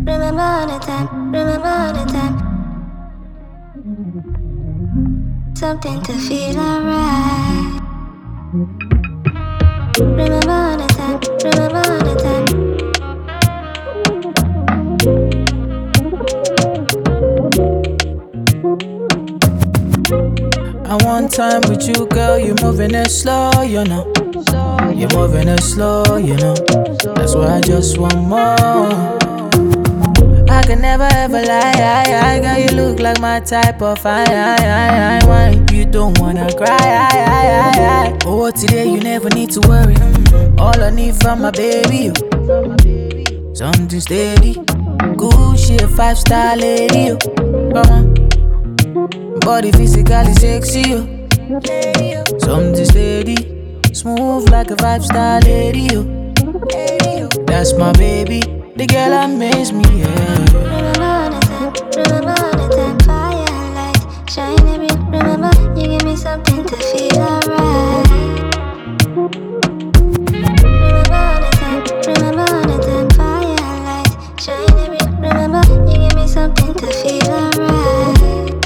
remember all the time, remember all the time. Something to feel alright. Remember all the time, remember all the time. I want time with you, girl. You're moving it slow, you know. You're moving it slow, you know. That's why I just want more. I can never ever lie, girl. You look like my type of wine. You don't wanna cry, Oh, today you never need to worry. All I need from my baby, something steady. Good shit, 5-star lady, come on. Body physically sexy, something steady. Smooth like a 5-star lady, that's my baby. The girl amaze me, Remember all the time, remember all the time. Fire and light, shine every. Remember, you give me something to feel alright. Remember all the time, remember all the time. Fire and light, shine every. Remember, you give me something to feel alright.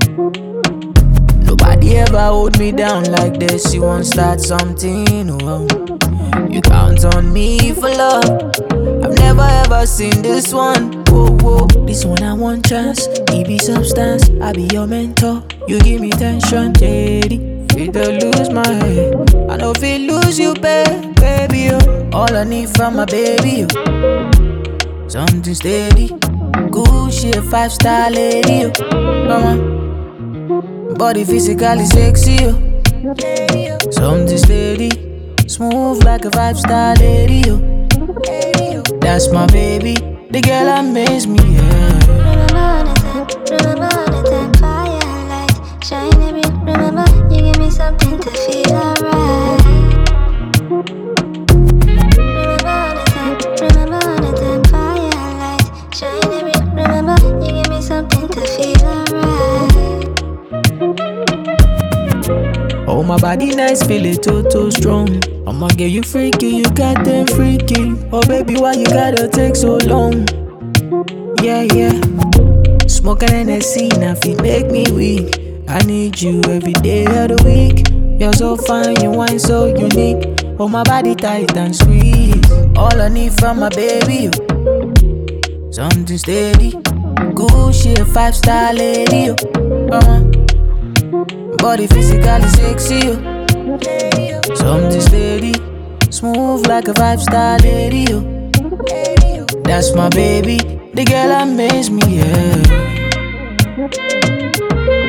Nobody ever hold me down like this. You won't start something, oh. You count on me for love. I've never ever seen this one. Whoa, whoa. This one I want chance. It be substance. I be your mentor. You give me tension, JD. Feel to lose my head. I know feel lose you, baby. All I need from my baby, something steady. Good shit, 5-star lady, come on. Body physically sexy, something steady. Smooth like a 5-star lady, that's my baby. The girl amaze me, Remember all the time, remember all the time. Fire and light, shine every. Remember, you give me something to feel alright. Remember all the time, remember all the time. Fire and light, shine every. Remember, you give me something to feel alright. Oh, my body nice, feel it too strong. I'ma get you freaky, you got them freaky. Oh baby, why you gotta take so long? Yeah. Smoking Hennessy, now feel make me weak. I need you every day of the week. You're so fine, you wine so unique. Oh, my body tight and sweet. All I need from my baby, something steady. Good shit, 5-star lady, come on. Body physically sexy, something steady. Smooth like a 5-star lady, that's my baby. The girl amaze me,